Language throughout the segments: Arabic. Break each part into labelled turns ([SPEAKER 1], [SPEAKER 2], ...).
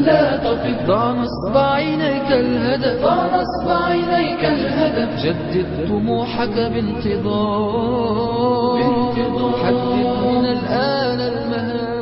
[SPEAKER 1] لا تقف ضع نصب عينيك الهدف ضع نصب عينيك الهدف جدد طموحك بانتظار حدد من الآن المهام.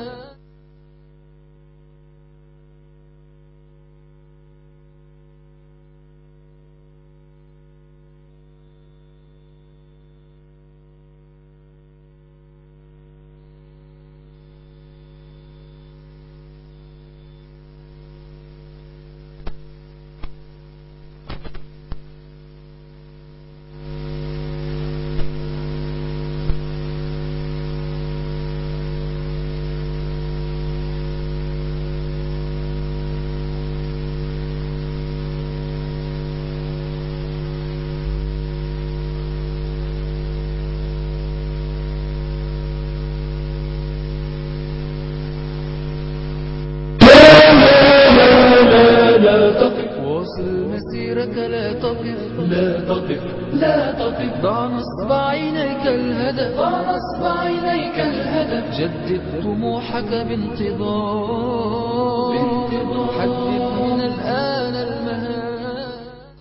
[SPEAKER 1] واصل مسيرك لا تقف لا تقف لا تقف ضع نصب عينيك الهدف ضع نصب عينيك الهدف جدد طموحك بانتظار حدد من الآن المهام.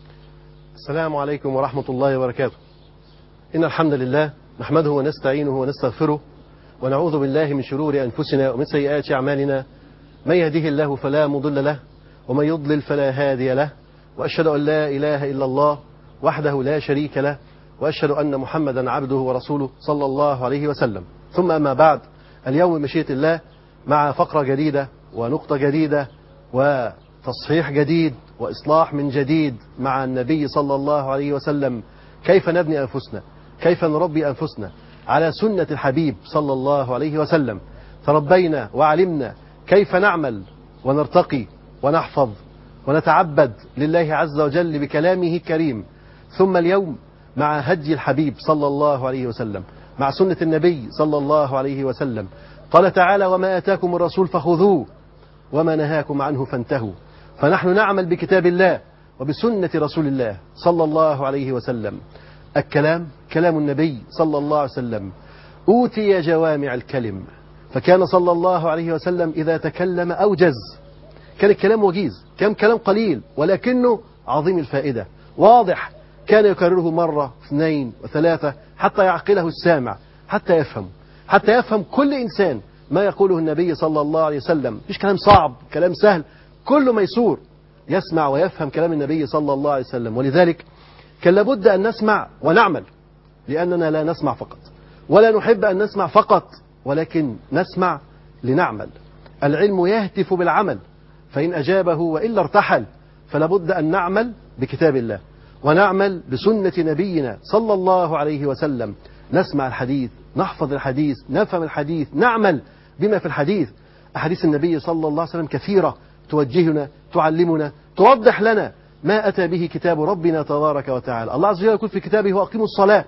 [SPEAKER 2] السلام عليكم ورحمة الله وبركاته. إن الحمد لله نحمده ونستعينه ونستغفره ونعوذ بالله من شرور أنفسنا ومن سيئات أعمالنا. من يهده الله فلا مضل له ومن يضلل فلا هادي له، وأشهد أن لا إله إلا الله وحده لا شريك له، وأشهد أن محمدا عبده ورسوله صلى الله عليه وسلم. ثم أما بعد، اليوم بمشيئة الله مع فقرة جديدة ونقطة جديدة وتصحيح جديد وإصلاح من جديد مع النبي صلى الله عليه وسلم. كيف نبني أنفسنا، كيف نربي أنفسنا على سنة الحبيب صلى الله عليه وسلم. تربينا وعلمنا كيف نعمل ونرتقي ونحفظ ونتعبد لله عز وجل بكلامه الكريم. ثم اليوم مع هدي الحبيب صلى الله عليه وسلم، مع سنة النبي صلى الله عليه وسلم. قال تعالى: وما آتاكم الرسول فخذوه وما نهاكم عنه فانتهوا. فنحن نعمل بكتاب الله وبسنة رسول الله صلى الله عليه وسلم. الكلام كلام النبي صلى الله عليه وسلم، أوتي جوامع الكلم، فكان صلى الله عليه وسلم إذا تكلم أوجز. كان الكلام وجيز، كان كلام قليل ولكنه عظيم الفائدة، واضح. كان يكرره مرة اثنين وثلاثة حتى يعقله السامع، حتى يفهم كل إنسان ما يقوله النبي صلى الله عليه وسلم. مش كلام صعب، كلام سهل، كله ميسور. يسمع ويفهم كلام النبي صلى الله عليه وسلم. ولذلك كان لابد أن نسمع ونعمل، لأننا لا نسمع فقط ولا نحب أن نسمع فقط، ولكن نسمع لنعمل. العلم يهتف بالعمل، فإن أجابه وإلا ارتحل. فلابد أن نعمل بكتاب الله ونعمل بسنة نبينا صلى الله عليه وسلم. نسمع الحديث، نحفظ الحديث، نفهم الحديث، نعمل بما في الحديث. أحاديث النبي صلى الله عليه وسلم كثيرة توجهنا، تعلمنا، توضح لنا ما أتى به كتاب ربنا تبارك وتعالى. الله عز وجل يقول في كتابه: وأقيموا الصلاة.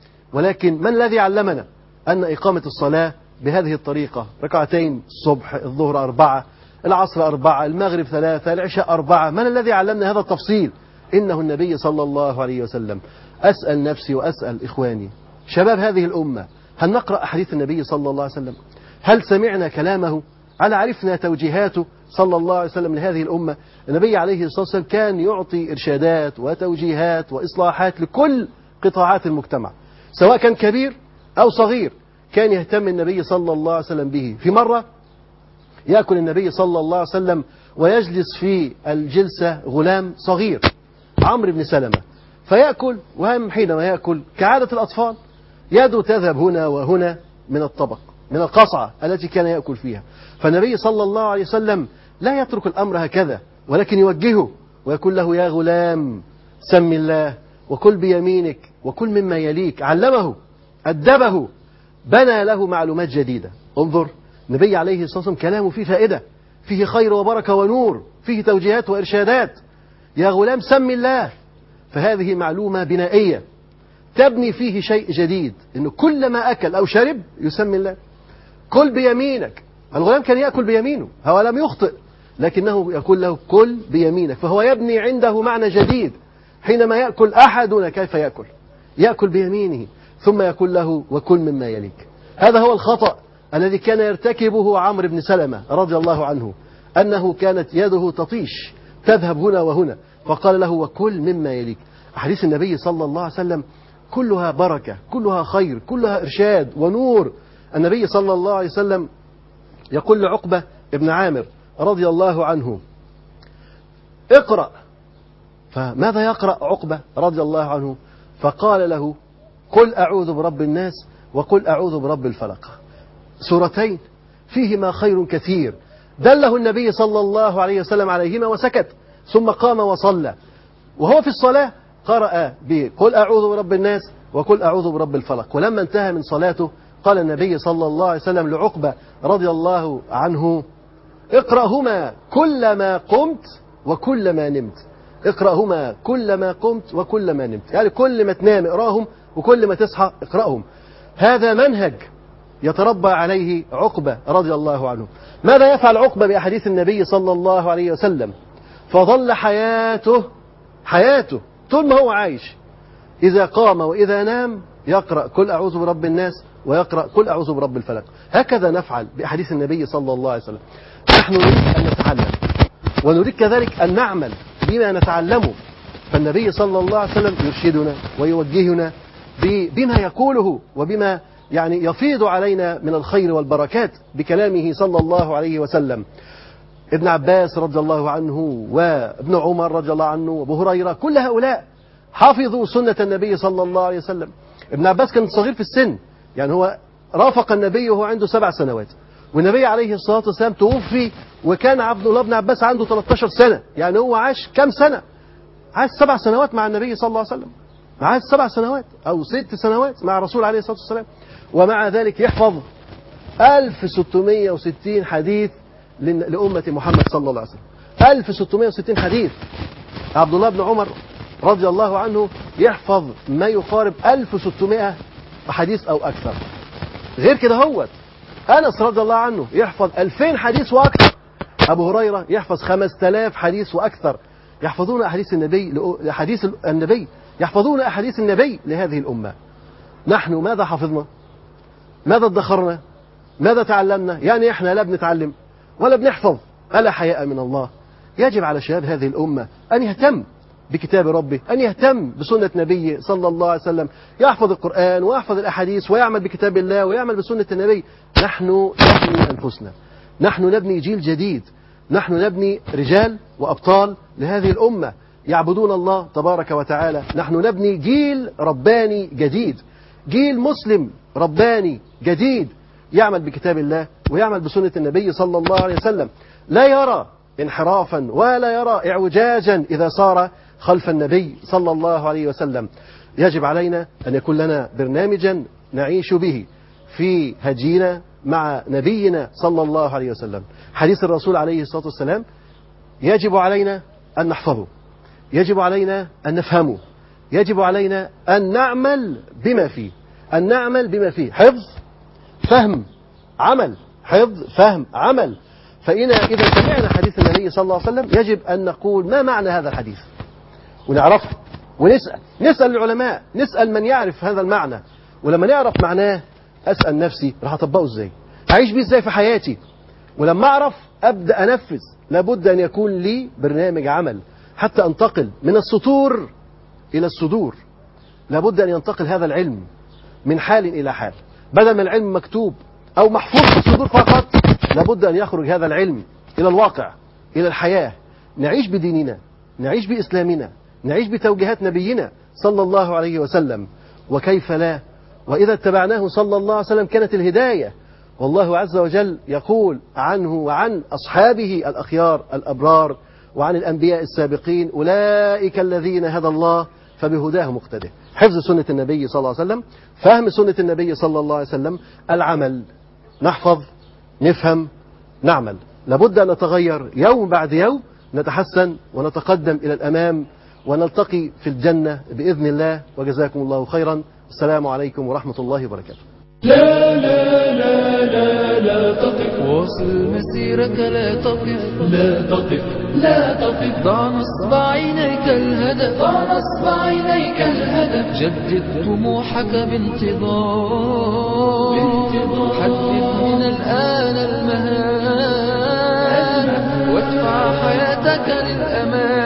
[SPEAKER 2] ولكن من الذي علمنا أن إقامة الصلاة بهذه الطريقة؟ ركعتين الصبح، الظهر 4، العصر 4، المغرب 3، العشاء 4. من الذي علمنا هذا التفصيل؟ إنه النبي صلى الله عليه وسلم. أسأل نفسي وأسأل إخواني شباب هذه الأمة: هل نقرأ أحاديث النبي صلى الله عليه وسلم؟ هل سمعنا كلامه؟ هل عرفنا توجيهاته صلى الله عليه وسلم لهذه الأمة؟ النبي عليه الصلاة والسلام كان يعطي إرشادات وتوجيهات وإصلاحات لكل قطاعات المجتمع، سواء كان كبير أو صغير. كان يهتم النبي صلى الله عليه وسلم به. في مرة يأكل النبي صلى الله عليه وسلم ويجلس في الجلسة غلام صغير عمرو بن سلمة، فيأكل، وهم حينما يأكل كعادة الأطفال يده تذهب هنا وهنا من الطبق، من القصعة التي كان يأكل فيها. فالنبي صلى الله عليه وسلم لا يترك الأمر هكذا، ولكن يوجهه ويقول له: يا غلام سم الله وكل بيمينك وكل مما يليك. علمه، أدبه، بنى له معلومات جديدة. انظر، النبي عليه الصلاة والسلام كلامه فيه فائدة، فيه خير وبركة ونور، فيه توجيهات وإرشادات. يا غلام سم الله، فهذه معلومة بنائية تبني فيه شيء جديد، إنه كل ما أكل أو شرب يسمي الله. كل بيمينك، الغلام كان يأكل بيمينه، هو لم يخطئ، لكنه يقول له: كل بيمينك. فهو يبني عنده معنى جديد. حينما يأكل أحدنا كيف يأكل؟ يأكل بيمينه، ثم يقول له: وكل مما يليك. هذا هو الخطأ الذي كان يرتكبه عمرو بن سلمة رضي الله عنه، أنه كانت يده تطيش تذهب هنا وهنا، فقال له وكل مما يليك. أحاديث النبي صلى الله عليه وسلم كلها بركة، كلها خير، كلها إرشاد ونور. النبي صلى الله عليه وسلم يقول لعقبة ابن عامر رضي الله عنه اقرأ، فماذا يقرأ عقبة رضي الله عنه؟ فقال له قل أعوذ برب الناس وقل أعوذ برب الفلق، سورتين فيهما خير كثير دله النبي صلى الله عليه وسلم عليهما وسكت، ثم قام وصلى، وهو في الصلاة قرأ بقل أعوذ برب الناس وقل أعوذ برب الفلق. ولما انتهى من صلاته قال النبي صلى الله عليه وسلم لعقبة رضي الله عنه اقرأهما كلما قمت وكلما نمت، اقرأهما كلما قمت وكلما نمت، يعني كل ما تنام اقرأهم وكل ما تصحى اقرأهم. هذا منهج يتربى عليه عقبة رضي الله عنه. ماذا يفعل عقبة بأحاديث النبي صلى الله عليه وسلم؟ فظل حياته طول ما هو عايش إذا قام وإذا نام يقرأ قل أعوذ برب الناس ويقرأ قل أعوذ برب الفلق. هكذا نفعل بأحاديث النبي صلى الله عليه وسلم. نحن نريد أن نتعلم ونريد كذلك أن نعمل بما نتعلمه، فالنبي صلى الله عليه وسلم يرشدنا ويوجهنا بما يقوله وبما يعني يفيض علينا من الخير والبركات بكلامه صلى الله عليه وسلم. ابن عباس رضي الله عنه وابن عمر رضي الله عنه وابو هريرة كل هؤلاء حافظوا سنة النبي صلى الله عليه وسلم. ابن عباس كان صغير في السن، يعني هو رافق النبي وهو عنده 7 سنوات، والنبي عليه الصلاة والسلام توفي وكان عبد الله بن عباس عنده 13 سنة، يعني هو عاش كم سنة؟ عاش 7 سنوات مع النبي صلى الله عليه وسلم، عاش 7 سنوات أو 6 سنوات مع الرسول عليه الصلاة والسلام، ومع ذلك يحفظ 1660 حديث لأمة محمد صلى الله عليه وسلم. 1660 حديث. عبد الله بن عمر رضي الله عنه يحفظ ما يقارب 1600 حديث أو أكثر. غير كده هو أنس رضي الله عنه يحفظ 2000 حديث وأكثر. أبو هريرة يحفظ 5000 حديث وأكثر. يحفظون أحاديث النبي يحفظون أحاديث النبي لهذه الأمة. نحن ماذا حفظنا؟ ماذا ادخرنا؟ ماذا تعلمنا؟ يعني احنا لا بنتعلم ولا بنحفظ، ألا حياء من الله. يجب على شباب هذه الأمة أن يهتم بكتاب ربه، أن يهتم بسنة نبيه صلى الله عليه وسلم، يحفظ القرآن ويحفظ الأحاديث ويعمل بكتاب الله ويعمل بسنة النبي. نحن نبني أنفسنا، نحن نبني جيل جديد، نحن نبني رجال وأبطال لهذه الأمة يعبدون الله تبارك وتعالى. نحن نبني جيل رباني جديد، جيل مسلم رباني جديد يعمل بكتاب الله ويعمل بسنة النبي صلى الله عليه وسلم، لا يرى انحرافا ولا يرى اعوجاجا إذا صار خلف النبي صلى الله عليه وسلم. يجب علينا أن يكون لنا برنامجا نعيش به في هدينا مع نبينا صلى الله عليه وسلم. حديث الرسول عليه الصلاة والسلام يجب علينا أن نحفظه، يجب علينا أن نفهمه، يجب علينا أن نعمل بما فيه، أن نعمل بما فيه حفظ فهم عمل، حفظ فهم عمل. إذا سمعنا حديث النبي صلى الله عليه وسلم يجب أن نقول ما معنى هذا الحديث ونعرفه ونسأل العلماء، نسأل من يعرف هذا المعنى، ولما نعرف معناه أسأل نفسي راح أطبقه إزاي، أعيش بيه إزاي في حياتي، ولما أعرف أبدأ أنفذ. لابد أن يكون لي برنامج عمل حتى أنتقل من السطور إلى الصدور. لابد أن ينتقل هذا العلم من حال إلى حال، بدل من العلم مكتوب أو محفوظ في الصدور فقط، لابد أن يخرج هذا العلم إلى الواقع، إلى الحياة، نعيش بديننا، نعيش بإسلامنا، نعيش بتوجيهات نبينا صلى الله عليه وسلم. وكيف لا، وإذا اتبعناه صلى الله عليه وسلم كانت الهداية. والله عز وجل يقول عنه وعن أصحابه الأخيار الأبرار وعن الأنبياء السابقين أولئك الذين هدى الله فبهداه مقتده. حفظ سنة النبي صلى الله عليه وسلم، فهم سنة النبي صلى الله عليه وسلم، العمل، نحفظ نفهم نعمل. لابد أن نتغير يوم بعد يوم، نتحسن ونتقدم إلى الأمام ونلتقي في الجنة بإذن الله. وجزاكم الله خيرا. السلام عليكم ورحمة الله وبركاته.
[SPEAKER 1] لا لا لا لا لا تقف، واصل مسيرك لا تقف، لا تقف لا تقف، ضع نصب عينيك الهدف، ضع نصب عينيك الهدف، جدد طموحك بانتظار، حدد من الآن المهام حياتك للأمان.